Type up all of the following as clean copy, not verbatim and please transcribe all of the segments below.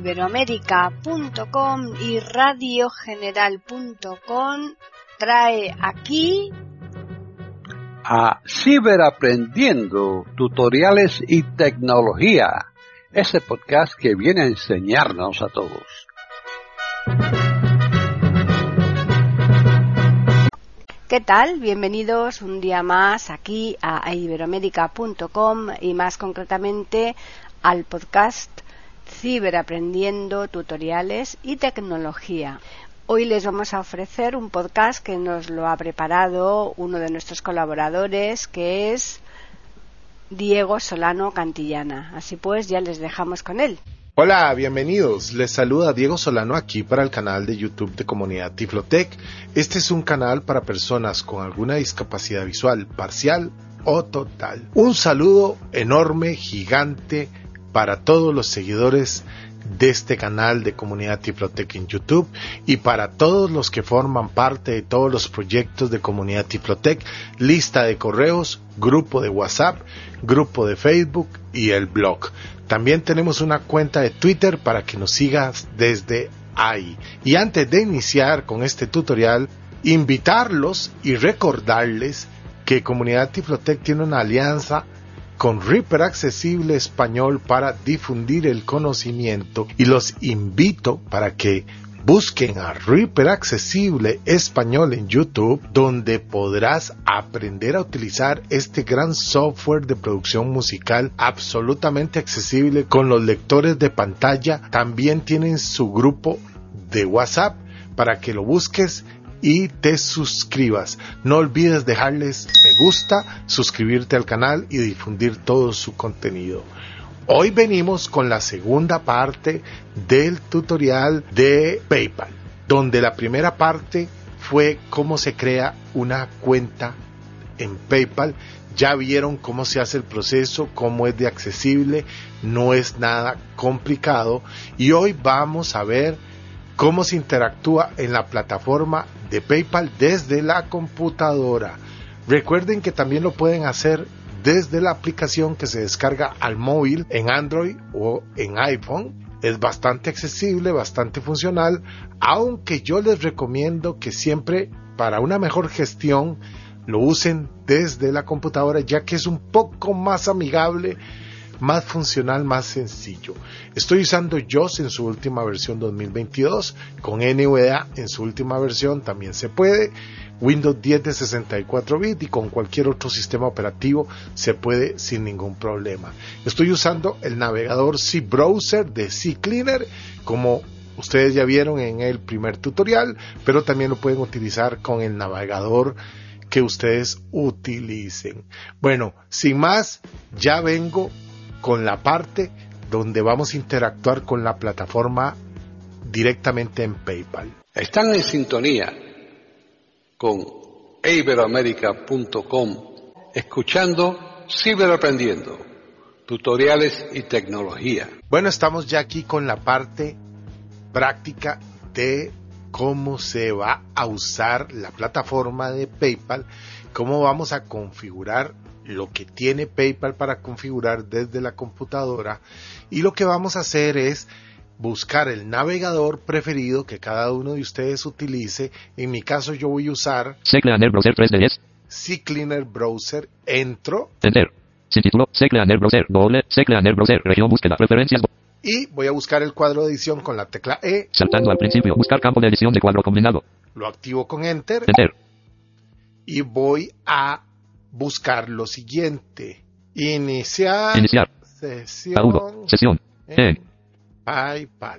iberoamerica.com y radiogeneral.com trae aquí a Ciberaprendiendo, tutoriales y tecnología, ese podcast que viene a enseñarnos a todos. ¿Qué tal? Bienvenidos un día más aquí a iberoamerica.com y más concretamente al podcast Ciberaprendiendo, tutoriales y tecnología. Hoy les vamos a ofrecer un podcast que nos lo ha preparado uno de nuestros colaboradores, que es Diego Solano Cantillana. Así pues, ya les dejamos con él. Hola, bienvenidos. Les saluda Diego Solano aquí para el canal de YouTube de Comunidad Tiflotec. Este es un canal para personas con alguna discapacidad visual parcial o total. Un saludo enorme, gigante para todos los seguidores de este canal de Comunidad Tiflotec en YouTube y para todos los que forman parte de todos los proyectos de Comunidad Tiflotec, lista de correos, grupo de WhatsApp, grupo de Facebook y el blog. También tenemos una cuenta de Twitter para que nos sigas desde ahí. Y antes de iniciar con este tutorial, invitarlos y recordarles que Comunidad Tiflotec tiene una alianza con Reaper Accesible Español para difundir el conocimiento, y los invito para que busquen a Reaper Accesible Español en YouTube, donde podrás aprender a utilizar este gran software de producción musical absolutamente accesible con los lectores de pantalla. También tienen su grupo de WhatsApp para que lo busques y te suscribas. No olvides dejarles me gusta, suscribirte al canal y difundir todo su contenido. Hoy venimos con la segunda parte del tutorial de PayPal, donde la primera parte fue cómo se crea una cuenta en PayPal. Ya vieron cómo se hace el proceso, cómo es de accesible, no es nada complicado, y hoy vamos a ver cómo se interactúa en la plataforma de PayPal desde la computadora. Recuerden que también lo pueden hacer desde la aplicación que se descarga al móvil en Android o en iPhone. Es bastante accesible, bastante funcional, aunque yo les recomiendo que siempre para una mejor gestión lo usen desde la computadora, ya que es un poco más amigable, más funcional, más sencillo. Estoy usando JAWS en su última versión 2022, con NVDA en su última versión también se puede, Windows 10 de 64 bits y con cualquier otro sistema operativo se puede sin ningún problema. Estoy usando el navegador C-Browser de CCleaner, como ustedes ya vieron en el primer tutorial, pero también lo pueden utilizar con el navegador que ustedes utilicen. Bueno, sin más, ya vengo con la parte donde vamos a interactuar con la plataforma directamente en PayPal. Están en sintonía con iberoamerica.com, escuchando Ciberaprendiendo, tutoriales y tecnología. Bueno, estamos ya aquí con la parte práctica de cómo se va a usar la plataforma de PayPal, cómo vamos a configurar lo que tiene PayPal para configurar desde la computadora, y lo que vamos a hacer es buscar el navegador preferido que cada uno de ustedes utilice. En mi caso yo voy a usar CCleaner Browser 3DS. CCleaner Browser, entro. Enter. Sin título, CCleaner Browser, doble, CCleaner Browser, región búsqueda, preferencias. Y voy a buscar el cuadro de edición con la tecla E. Saltando al principio, buscar campo de edición de cuadro combinado. Lo activo con Enter. Enter. Y voy a buscar lo siguiente. Iniciar. Sesión. Agudo. Sesión. En PayPal.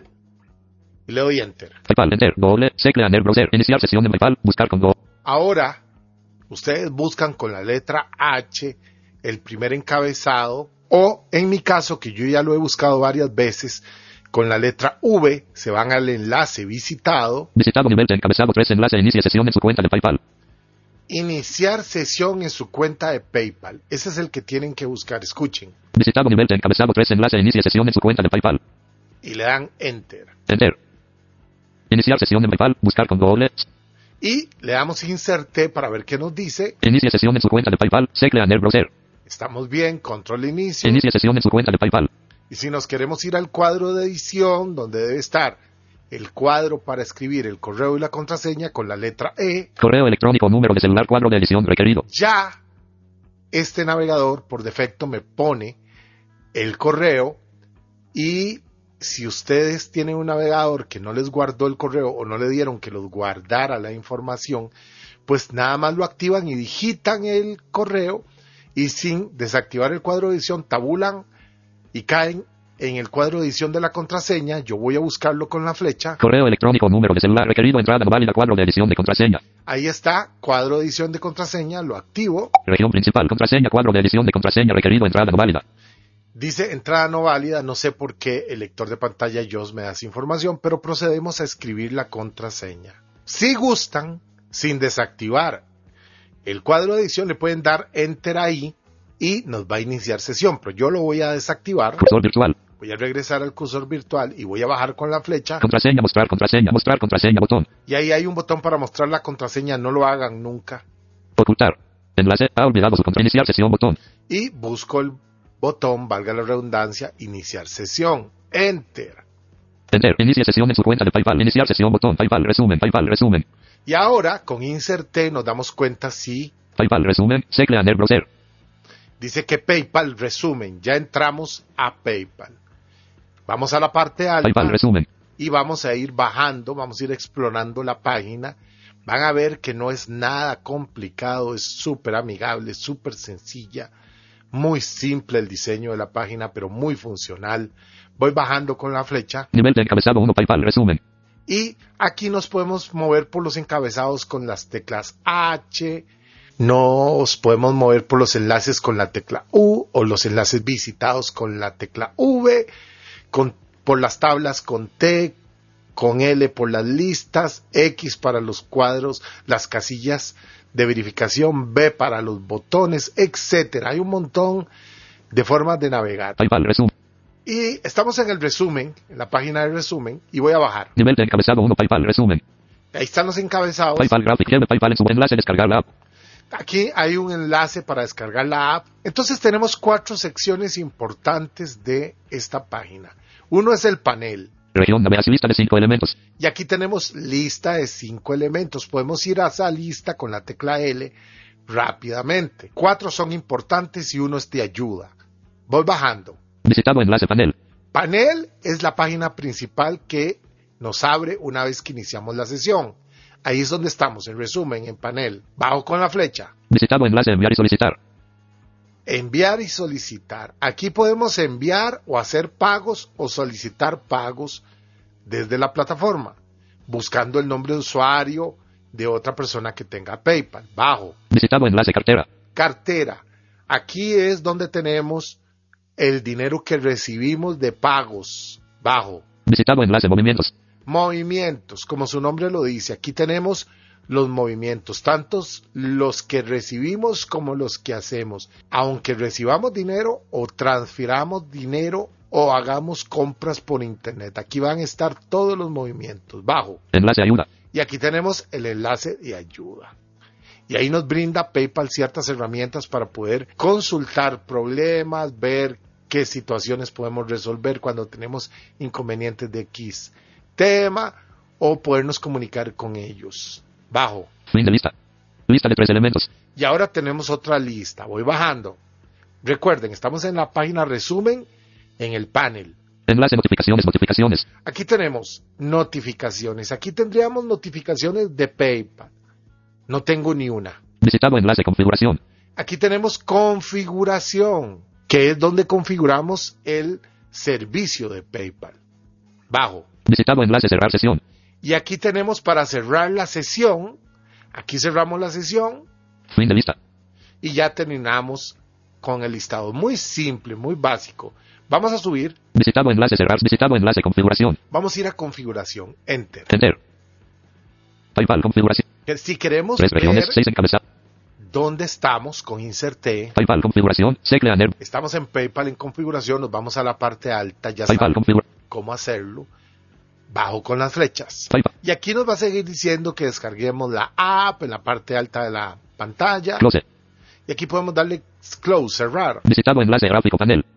Y le doy Enter. PayPal, Enter, doble, CCleaner Browser, iniciar sesión de PayPal, buscar con doble. Ahora, ustedes buscan con la letra H el primer encabezado, o en mi caso, que yo ya lo he buscado varias veces, con la letra V se van al enlace visitado. Visitado nivel de encabezado 3, enlace, inicia sesión en su cuenta de PayPal. Iniciar sesión en su cuenta de PayPal. Ese es el que tienen que buscar. Escuchen. Visitado nivel de encabezado 3, enlace, inicia sesión en su cuenta de PayPal. Y le dan Enter. Enter. Iniciar sesión en PayPal, buscar con doble. Y le damos Inserte para ver qué nos dice. Inicia sesión en su cuenta de PayPal, CCleaner Browser. Estamos bien, control inicio. Inicia sesión en su cuenta de PayPal. Y si nos queremos ir al cuadro de edición, donde debe estar el cuadro para escribir el correo y la contraseña con la letra E. Correo electrónico, número de celular, cuadro de edición requerido. Ya este navegador por defecto me pone el correo, y si ustedes tienen un navegador que no les guardó el correo o no le dieron que los guardara la información, pues nada más lo activan y digitan el correo, y sin desactivar el cuadro de edición tabulan y caen en el cuadro de edición de la contraseña. Yo voy a buscarlo con la flecha. Correo electrónico, número de celular requerido, entrada no válida, cuadro de edición de contraseña. Ahí está, cuadro de edición de contraseña, lo activo. Región principal, contraseña, cuadro de edición de contraseña requerido, entrada no válida. Dice entrada no válida, no sé por qué el lector de pantalla JAWS me da esa información, pero procedemos a escribir la contraseña. Si gustan, sin desactivar el cuadro de edición, le pueden dar Enter ahí y nos va a iniciar sesión, pero yo lo voy a desactivar. Cursor virtual. Voy a regresar al cursor virtual y voy a bajar con la flecha. Contraseña, mostrar contraseña, botón. Y ahí hay un botón para mostrar la contraseña, no lo hagan nunca. Ocultar. Enlace, ha olvidado su contraseña, iniciar sesión, botón. Y busco el botón, valga la redundancia, iniciar sesión. Enter. Enter, inicia sesión en su cuenta de PayPal, iniciar sesión, botón, PayPal, resumen. Y ahora, con Insert T, nos damos cuenta si... PayPal, resumen, Secla en el browser. Dice que PayPal, resumen, ya entramos a PayPal. Vamos a la parte alta. PayPal, resumen. Y vamos a ir bajando, vamos a ir explorando la página. Van a ver que no es nada complicado, es súper amigable, súper sencilla, muy simple el diseño de la página, pero muy funcional. Voy bajando con la flecha. Nivel de encabezado 1, PayPal, resumen. Y aquí nos podemos mover por los encabezados con las teclas H. Nos podemos mover por los enlaces con la tecla U, o los enlaces visitados con la tecla V, por las tablas con T, con L por las listas, X para los cuadros, las casillas de verificación, B para los botones, etcétera. Hay un montón de formas de navegar. PayPal, resumen. Y estamos en el resumen, en la página de resumen, y voy a bajar. Nivel de encabezado 1, PayPal, resumen. Ahí están los encabezados. PayPal Graphic, lleve PayPal en su enlace, descargar la app. Aquí hay un enlace para descargar la app. Entonces tenemos 4 secciones importantes de esta página. Uno es el panel. Región, navegación, lista de 5 elementos. Y aquí tenemos lista de 5 elementos. Podemos ir a esa lista con la tecla L rápidamente. 4 son importantes y uno es de ayuda. Voy bajando. Visitado enlace panel. Panel es la página principal que nos abre una vez que iniciamos la sesión. Ahí es donde estamos, en resumen, en panel. Bajo con la flecha. Visitado enlace, enviar y solicitar. Enviar y solicitar. Aquí podemos enviar o hacer pagos o solicitar pagos desde la plataforma, buscando el nombre de usuario de otra persona que tenga PayPal. Bajo. Visitado enlace, cartera. Cartera. Aquí es donde tenemos el dinero que recibimos de pagos. Bajo. Visitado enlace, movimientos. Movimientos, como su nombre lo dice. Aquí tenemos los movimientos, tantos los que recibimos como los que hacemos. Aunque recibamos dinero o transfiramos dinero o hagamos compras por internet. Aquí van a estar todos los movimientos. Bajo. Enlace ayuda. Y aquí tenemos el enlace de ayuda. Y ahí nos brinda PayPal ciertas herramientas para poder consultar problemas, ver qué situaciones podemos resolver cuando tenemos inconvenientes de X tema o podernos comunicar con ellos. Bajo. Fin de lista. Lista de 3 elementos. Y ahora tenemos otra lista. Voy bajando. Recuerden, estamos en la página resumen en el panel. Enlace notificaciones. Aquí tenemos notificaciones. Aquí tendríamos notificaciones de PayPal. No tengo ni una. Visitado enlace configuración. Aquí tenemos configuración, que es donde configuramos el servicio de PayPal. Bajo. Visitado enlace cerrar sesión. Y aquí tenemos para cerrar la sesión. Aquí cerramos la sesión. Fin de lista. Y ya terminamos con el listado. Muy simple, muy básico. Vamos a subir. Visitado enlace cerrar. Visitado enlace configuración. Vamos a ir a configuración. Enter. Enter. PayPal configuración. Si queremos 3 regiones, ver 6 encabezados. dónde estamos con Insert T. PayPal configuración. Secla en el. Estamos en PayPal en configuración. Nos vamos a la parte alta. Ya PayPal saben configuración. cómo hacerlo. Bajo con las flechas. PayPal. Y aquí nos va a seguir diciendo que descarguemos la app en la parte alta de la pantalla. Close. Y aquí podemos darle close, cerrar. Visitado enlace gráfico panel.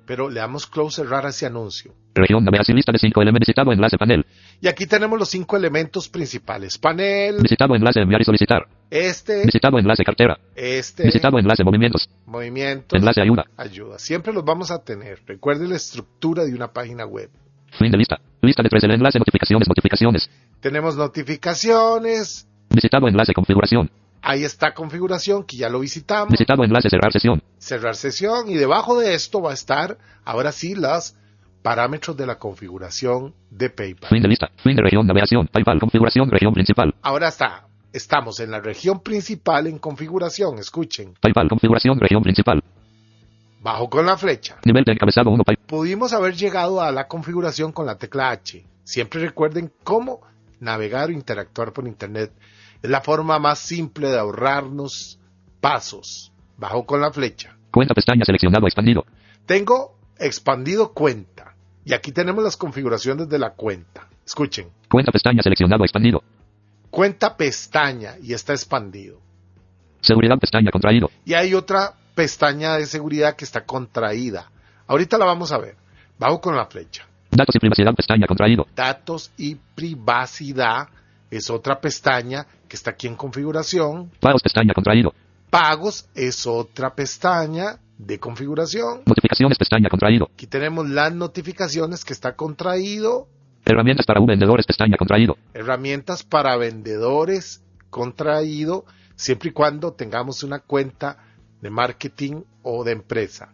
pero le damos close, cerrar ese anuncio. Región navegación lista de 5 elementos. Visitado enlace panel. Y aquí tenemos los 5 elementos principales. Panel, Visitado enlace enviar y solicitar. Visitado enlace cartera. Visitado enlace movimientos. movimientos, Enlace ayuda. ayuda. Siempre los vamos a tener. Recuerde la estructura de una página web. Fin de lista. Lista de 3 el enlace notificaciones. Tenemos notificaciones. Visitado enlace configuración. Ahí está configuración, que ya lo visitamos. Visitado enlace cerrar sesión. Cerrar sesión. Y debajo de esto va a estar, ahora sí, los parámetros de la configuración de PayPal. Fin de lista. Fin de región navegación. PayPal configuración región principal. Ahora estamos en la región principal en configuración. Escuchen. PayPal configuración región principal. Bajo con la flecha. Nivel de encabezado 1 PayPal. Pudimos haber llegado a la configuración con la tecla H. Siempre recuerden cómo navegar o interactuar por Internet. Es la forma más simple de ahorrarnos pasos. Bajo con la flecha. Cuenta pestaña seleccionado expandido. Tengo expandido cuenta. Y aquí tenemos las configuraciones de la cuenta. Escuchen. Cuenta pestaña seleccionado expandido. Cuenta pestaña y está expandido. Seguridad pestaña contraído. Y hay otra pestaña de seguridad que está contraída. Ahorita la vamos a ver. Bajo con la flecha. Datos y privacidad pestaña contraído. Datos y privacidad es otra pestaña que está aquí en configuración. Pagos pestaña contraído. Pagos es otra pestaña de configuración. Notificaciones pestaña contraído. Aquí tenemos las notificaciones que está contraído. Herramientas para vendedores pestaña contraído. Herramientas para vendedores contraído, siempre y cuando tengamos una cuenta de marketing o de empresa.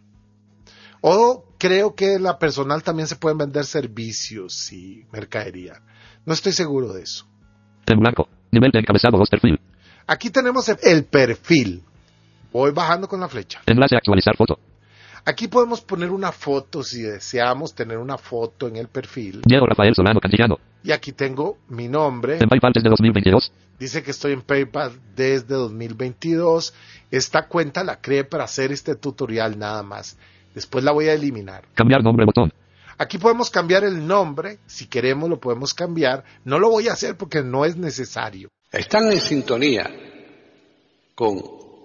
O creo que en la personal también se pueden vender servicios y mercadería. No estoy seguro de eso. En blanco. Nivel de encabezado 2 perfil. Aquí tenemos el perfil. Voy bajando con la flecha. Enlace actualizar foto. Aquí podemos poner una foto si deseamos tener una foto en el perfil. Diego Rafael Solano Cantillano. Y aquí tengo mi nombre. En PayPal desde 2022. Dice que estoy en PayPal desde 2022. Esta cuenta la creé para hacer este tutorial nada más. Después la voy a eliminar. Cambiar nombre botón. Aquí podemos cambiar el nombre. Si queremos lo podemos cambiar. No lo voy a hacer porque no es necesario. Están en sintonía con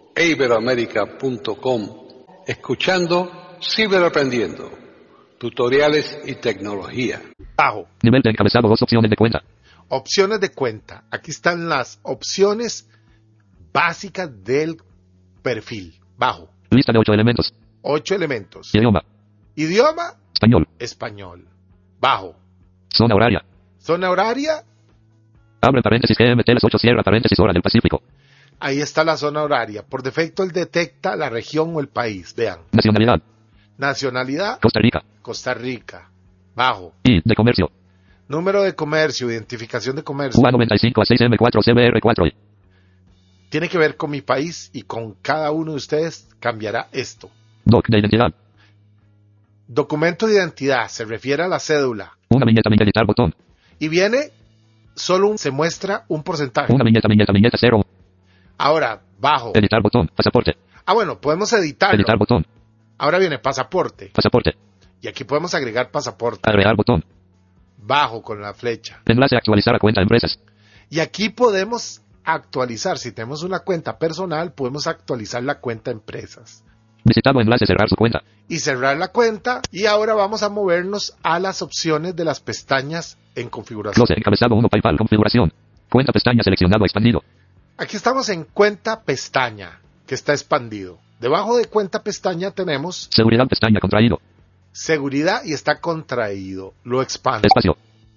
iberoamerica.com, escuchando Ciberaprendiendo, tutoriales y tecnología. Bajo. Nivel de encabezado 2 opciones de cuenta. Opciones de cuenta. Aquí están las opciones básicas del perfil. Bajo. Lista de 8 elementos. 8 elementos. Idioma. Idioma. Español. Español. Bajo. Zona horaria. Zona horaria. Abre paréntesis GMT las 8 cierra paréntesis hora del Pacífico. Ahí está la zona horaria. Por defecto él detecta la región o el país. Vean. Nacionalidad. Nacionalidad. Costa Rica. Costa Rica. Bajo. I de comercio. Número de comercio. Identificación de comercio. UA95 a 6M4 CBR4. Tiene que ver con mi país y con cada uno de ustedes cambiará esto. Doc de identidad. Documento de identidad. Se refiere a la cédula. Una viñeta editar botón. Y viene, se muestra un porcentaje. Una viñeta 0. Ahora, bajo. Editar botón. Pasaporte. Bueno, podemos editarlo. Editar botón. Ahora viene pasaporte. Pasaporte. Y aquí podemos agregar pasaporte. Agregar botón. Bajo con la flecha. Enlace actualizar a cuenta empresas. Y aquí podemos actualizar. Si tenemos una cuenta personal, podemos actualizar la cuenta empresas. Visitado enlace cerrar su cuenta. Y cerrar la cuenta. Y ahora vamos a movernos a las opciones de las pestañas en configuración. Close encabezado 1 PayPal configuración. Cuenta pestaña seleccionado expandido. Aquí estamos en cuenta pestaña, que está expandido. Debajo de cuenta pestaña tenemos seguridad pestaña contraído. Seguridad y está contraído. Lo expando. Espacio.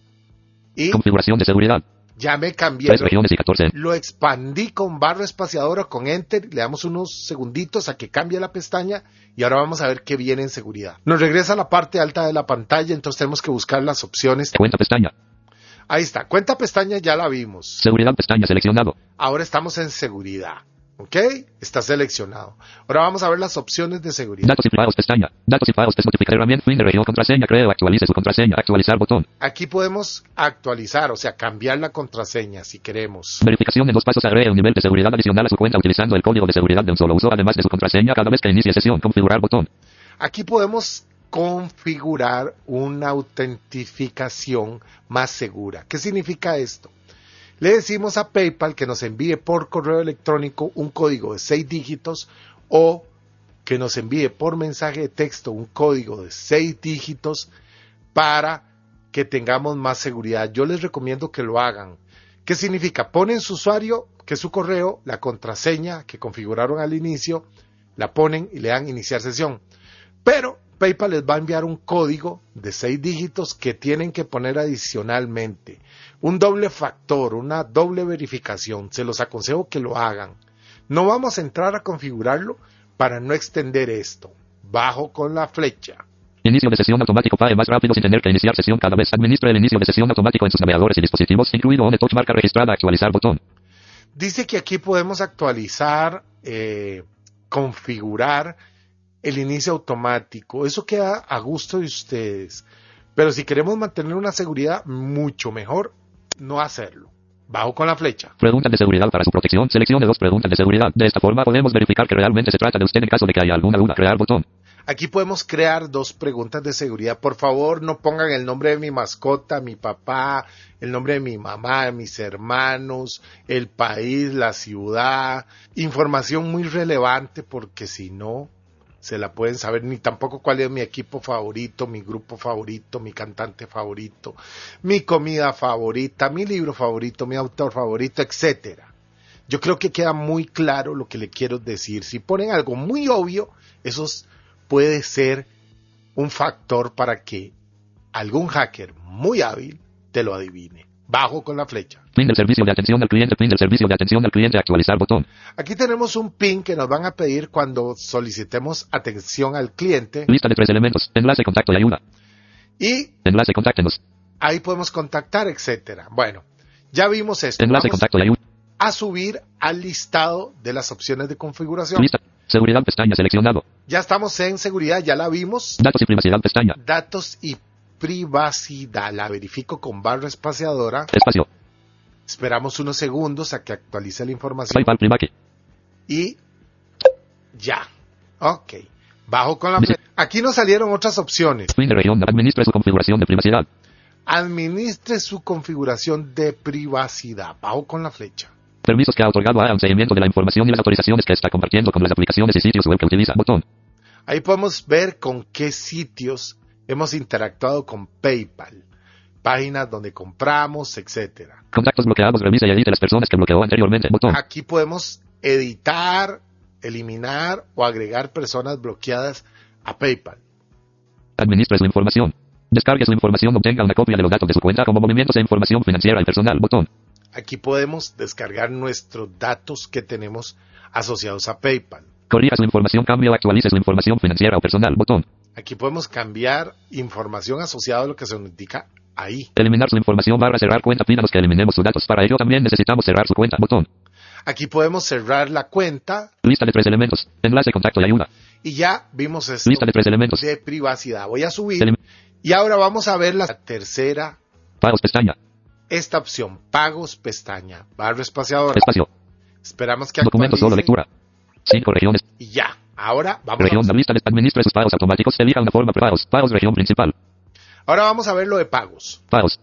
Y configuración de seguridad. Ya me cambié. 3 regiones y 14. Lo expandí con barra espaciadora o con Enter. Le damos unos segunditos a que cambie la pestaña. Y ahora vamos a ver qué viene en seguridad. Nos regresa a la parte alta de la pantalla. Entonces tenemos que buscar las opciones. Cuenta pestaña. Ahí está. Cuenta pestaña ya la vimos. Seguridad pestaña seleccionado. Ahora estamos en seguridad. ¿Ok? Está seleccionado. Ahora vamos a ver las opciones de seguridad. Datos y pagos pestaña. Datos y pagos notificar herramienta fin de región contraseña creo actualice su contraseña actualizar botón. Aquí podemos actualizar, o sea, cambiar la contraseña si queremos. Verificación en 2 pasos agregue un nivel de seguridad adicional a su cuenta utilizando el código de seguridad de un solo uso además de su contraseña cada vez que inicie sesión. Configurar botón. Aquí podemos configurar una autentificación más segura. ¿Qué significa esto? Le decimos a PayPal que nos envíe por correo electrónico un código de 6 dígitos o que nos envíe por mensaje de texto un código de 6 dígitos para que tengamos más seguridad. Yo les recomiendo que lo hagan. ¿Qué significa? Ponen su usuario, que es su correo, la contraseña que configuraron al inicio, la ponen y le dan iniciar sesión. Pero PayPal les va a enviar un código de 6 dígitos que tienen que poner adicionalmente. Un doble factor, una doble verificación. Se los aconsejo que lo hagan. No vamos a entrar a configurarlo para no extender esto. Bajo con la flecha. Inicio de sesión automático. PAE más rápido sin tener que iniciar sesión cada vez. Administre el inicio de sesión automático en sus navegadores y dispositivos, incluido OneTouch, marca registrada, actualizar botón. Dice que aquí podemos actualizar, configurar el inicio automático. Eso queda a gusto de ustedes. Pero si queremos mantener una seguridad, mucho mejor no hacerlo. Bajo con la flecha. Preguntas de seguridad para su protección. Seleccione 2 preguntas de seguridad. De esta forma podemos verificar que realmente se trata de usted en caso de que haya alguna duda. Crear botón. Aquí podemos crear 2 preguntas de seguridad. Por favor, no pongan el nombre de mi mascota, mi papá, el nombre de mi mamá, de mis hermanos, el país, la ciudad. Información muy relevante porque si no, se la pueden saber. Ni tampoco cuál es mi equipo favorito, mi grupo favorito, mi cantante favorito, mi comida favorita, mi libro favorito, mi autor favorito, etcétera. Yo creo que queda muy claro lo que le quiero decir. Si ponen algo muy obvio, eso puede ser un factor para que algún hacker muy hábil te lo adivine. Bajo con la flecha. PIN del servicio de atención al cliente. PIN del servicio de atención al cliente. Actualizar botón. Aquí tenemos un PIN que nos van a pedir cuando solicitemos atención al cliente. Lista de 3 elementos. Enlace, contacto y ayuda. Y enlace, contáctenos. Ahí podemos contactar, etcétera. Bueno, ya vimos esto. Enlace, contacto y ayuda. A subir al listado de las opciones de configuración. Lista. Seguridad, pestaña, seleccionado. Ya estamos en seguridad, ya la vimos. Datos y privacidad, pestaña. Datos y privacidad. La verifico con barra espaciadora. Espacio. Esperamos unos segundos a que actualice la información. PayPal Primaki. Y ya. Ok. Bajo con la flecha. Aquí nos salieron otras opciones. Fin de región. Administre su configuración de privacidad. Administre su configuración de privacidad. Bajo con la flecha. Permisos que ha otorgado a un seguimiento de la información y las autorizaciones que está compartiendo con las aplicaciones y sitios web que utiliza. Botón. Ahí podemos ver con qué sitios hemos interactuado con PayPal. Páginas donde compramos, etcétera. Contactos bloqueados. Revise y edite las personas que bloqueó anteriormente. Botón. Aquí podemos editar, eliminar o agregar personas bloqueadas a PayPal. Administre su información. Descargue su información. Obtenga una copia de los datos de su cuenta como movimientos e información financiera y personal. Botón. Aquí podemos descargar nuestros datos que tenemos asociados a PayPal. Corrija su información, cambie o actualice su información financiera o personal. Botón. Aquí podemos cambiar información asociada a lo que se nos indica ahí. Eliminar su información barra cerrar cuenta. Pídanos que eliminemos sus datos. Para ello también necesitamos cerrar su cuenta. Botón. Aquí podemos cerrar la cuenta. Lista de 3 elementos. Enlace, contacto y ayuda. Y ya vimos esto. Lista de 3 elementos. De privacidad. Voy a subir. Y ahora vamos a ver la tercera. Pagos, pestaña. Esta opción, pagos, pestaña, barra espaciadora. Espacio. Esperamos que Documentos, solo lectura. 5 regiones. Y ya. Ahora vamos región, la lista de administre sus pagos automáticos. Elija una forma para pagos. Pagos, región principal. Ahora vamos a ver lo de pagos. Pagos.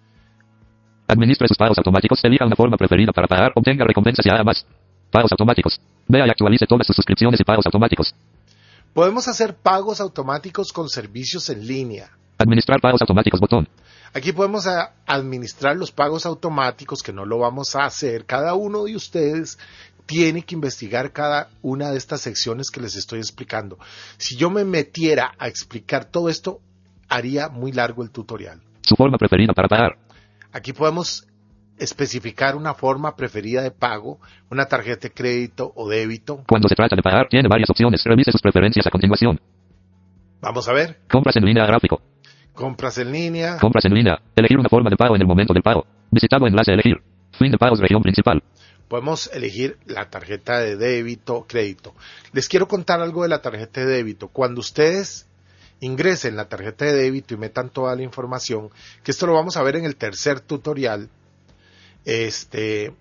Administre sus pagos automáticos. Elija una forma preferida para pagar. Obtenga recompensas y haga más. Pagos automáticos. Vea y actualice todas sus suscripciones y pagos automáticos. Podemos hacer pagos automáticos con servicios en línea. Administrar pagos automáticos. Botón. Aquí podemos administrar los pagos automáticos, que no lo vamos a hacer. Cada uno de ustedes tiene que investigar cada una de estas secciones que les estoy explicando. Si yo me metiera a explicar todo esto, haría muy largo el tutorial. Su forma preferida para pagar. Aquí podemos especificar una forma preferida de pago, una tarjeta de crédito o débito. Cuando se trata de pagar, tiene varias opciones. Revise sus preferencias a continuación. Vamos a ver. Compras en línea, gráfico. Compras en línea. Compras en línea. Elegir una forma de pago en el momento del pago. Visitado enlace, elegir. Fin de pagos, región principal. Podemos elegir la tarjeta de débito, crédito. Les quiero contar algo de la tarjeta de débito. Cuando ustedes ingresen la tarjeta de débito y metan toda la información, que esto lo vamos a ver en el tercer tutorial, les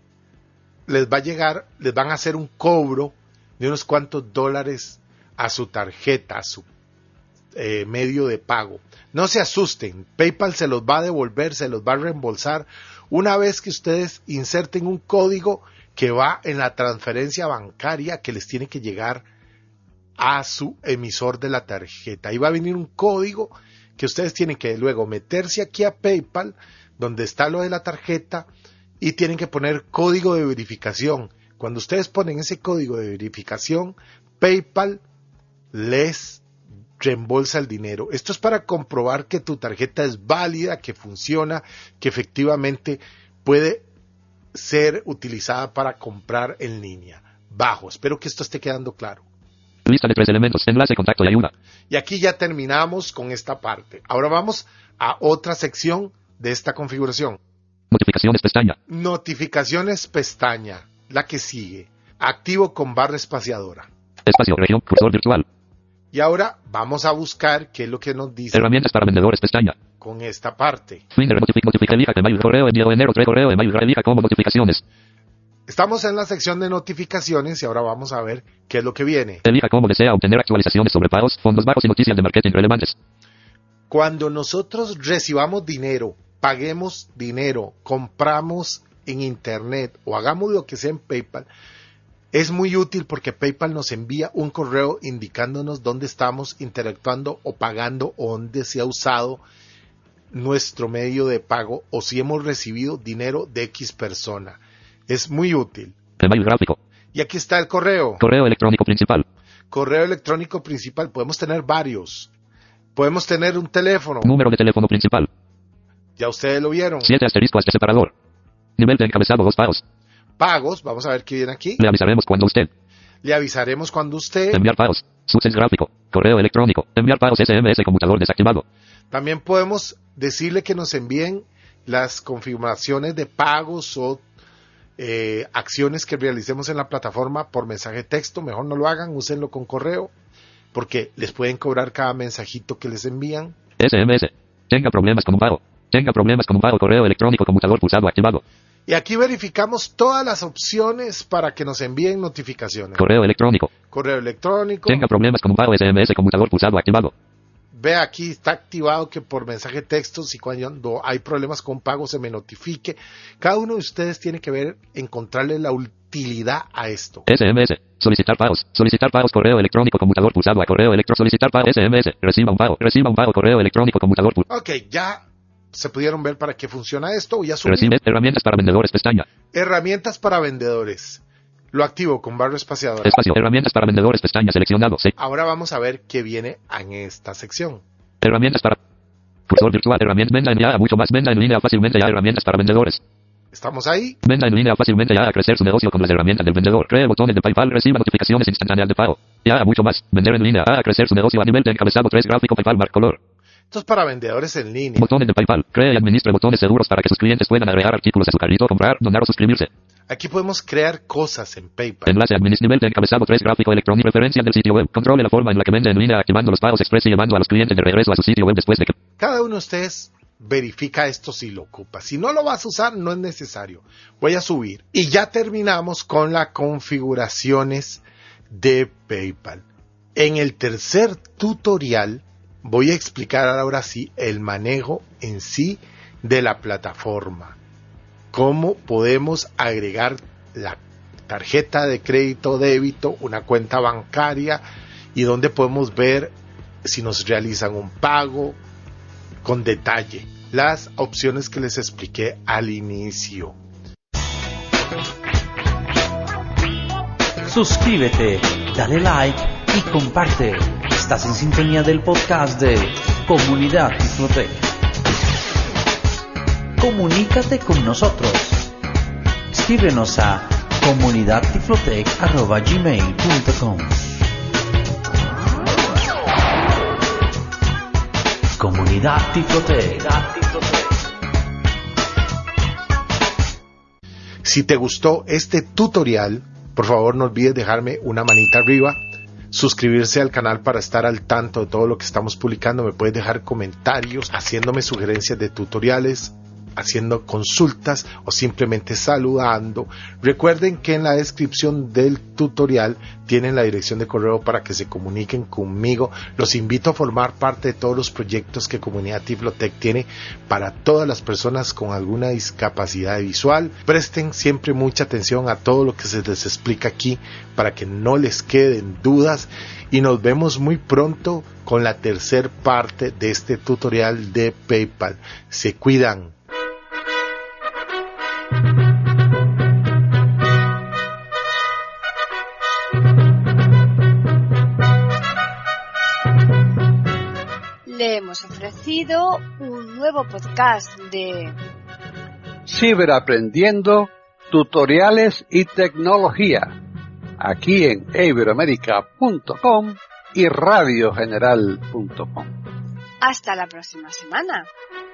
va a llegar, les van a hacer un cobro de unos cuantos dólares a su tarjeta, a su medio de pago. No se asusten, PayPal se los va a devolver, se los va a reembolsar una vez que ustedes inserten un código que va en la transferencia bancaria que les tiene que llegar a su emisor de la tarjeta. Ahí va a venir un código que ustedes tienen que luego meterse aquí a PayPal, donde está lo de la tarjeta, y tienen que poner código de verificación. Cuando ustedes ponen ese código de verificación, PayPal les reembolsa el dinero. Esto es para comprobar que tu tarjeta es válida, que funciona, que efectivamente puede ser utilizada para comprar en línea. Espero que esto esté quedando claro. Lista de 3 elementos, enlace, contacto y ayuda. Y aquí ya terminamos con esta parte. Ahora vamos a otra sección de esta configuración. Notificaciones pestaña. Notificaciones pestaña. La que sigue. Activo con barra espaciadora. Espacio, región, cursor virtual. Y ahora vamos a buscar qué es lo que nos dice. Herramientas para vendedores pestaña. Con esta parte. Finder, notifica, elija, email, correo, enviado enero, 3 correo, email, elija como notificaciones. Estamos en la sección de notificaciones y ahora vamos a ver qué es lo que viene. Elija cómo desea obtener actualizaciones sobre pagos, fondos bajos y noticias de marketing relevantes. Cuando nosotros recibamos dinero, paguemos dinero, compramos en internet o hagamos lo que sea en PayPal, es muy útil porque PayPal nos envía un correo indicándonos dónde estamos interactuando o pagando o dónde se ha usado nuestro medio de pago o si hemos recibido dinero de X persona. Es muy útil. Email gráfico. Y aquí está el correo. Correo electrónico principal. Correo electrónico principal. Podemos tener varios. Podemos tener un teléfono. Número de teléfono principal. Ya ustedes lo vieron. 7 asterisco este separador. Nivel de encabezado 2 pagos. Pagos. Vamos a ver qué viene aquí. Le avisaremos cuando usted. Le avisaremos cuando usted. Enviar pagos. Success gráfico. Correo electrónico. Enviar pagos SMS conmutador desactivado. También podemos decirle que nos envíen las confirmaciones de pagos o acciones que realicemos en la plataforma por mensaje de texto. Mejor no lo hagan, úsenlo con correo porque les pueden cobrar cada mensajito que les envían. SMS. Tenga problemas con un pago. Tenga problemas con un pago. Correo electrónico conmutador pulsado activado. Y aquí verificamos todas las opciones para que nos envíen notificaciones. Correo electrónico. Correo electrónico. Tenga problemas con un pago. SMS conmutador pulsado activado. Ve aquí, está activado que por mensaje de texto, si cuando hay problemas con pago se me notifique. Cada uno de ustedes tiene que ver, encontrarle la utilidad a esto. SMS. Solicitar pagos. Solicitar pagos. Correo electrónico conmutador pulsado a correo electrónico. Solicitar pagos. SMS. Reciba un pago. Reciba un pago. Correo electrónico conmutador pulsado. Ok, ya se pudieron ver para qué funciona esto. Ya recibe herramientas para vendedores pestaña. Herramientas para vendedores. Lo activo con barra espaciadora. Espacio. Herramientas para vendedores pestaña seleccionado. Sí. Ahora vamos a ver qué viene en esta sección. Herramientas para cursor virtual. Herramientas. Venda en línea. Mucho más. Venda en línea fácilmente. Ya herramientas para vendedores. Estamos ahí. Venda en línea fácilmente. Ya a crecer su negocio con las herramientas del vendedor. Cree botones de PayPal. Reciba notificaciones instantáneas de pago. Ya mucho más. Vender en línea. A crecer su negocio a nivel de encabezado 3 gráfico PayPal marc color. Esto es para vendedores en línea. Botones de PayPal. Cree y administre botones seguros para que sus clientes puedan agregar artículos a su carrito, comprar, donar o suscribirse. Aquí podemos crear cosas en PayPal. Enlace nivel de encabezado 3 gráfico electrónico. Referencia del sitio web. Controle la forma en la que vende en línea activando los pagos express y llevando a los clientes de regreso a su sitio web después de que... Cada uno de ustedes verifica esto si lo ocupa. Si no lo vas a usar, no es necesario. Voy a subir. Y ya terminamos con las configuraciones de PayPal. En el tercer tutorial voy a explicar ahora sí el manejo en sí de la plataforma. Cómo podemos agregar la tarjeta de crédito o débito, una cuenta bancaria y dónde podemos ver si nos realizan un pago con detalle. Las opciones que les expliqué al inicio. Suscríbete, dale like y comparte. Estás en sintonía del podcast de Comunidad Tiflotec. Comunícate con nosotros. Escríbenos a comunidadtiflotec@gmail.com. Comunidad Tiflotec. Si te gustó este tutorial, por favor no olvides dejarme una manita arriba, suscribirse al canal para estar al tanto de todo lo que estamos publicando. Me puedes dejar comentarios, haciéndome sugerencias de tutoriales. haciendo consultas o simplemente saludando. Recuerden que en la descripción del tutorial tienen la dirección de correo para que se comuniquen conmigo. Los invito a formar parte de todos los proyectos que Comunidad Tiflotec tiene para todas las personas con alguna discapacidad visual. Presten siempre mucha atención a todo lo que se les explica aquí para que no les queden dudas, y nos vemos muy pronto con la tercera parte de este tutorial de PayPal. Se cuidan. Le hemos ofrecido un nuevo podcast de Ciberaprendiendo, tutoriales y tecnología, aquí en iberoamerica.com y radiogeneral.com. Hasta la próxima semana.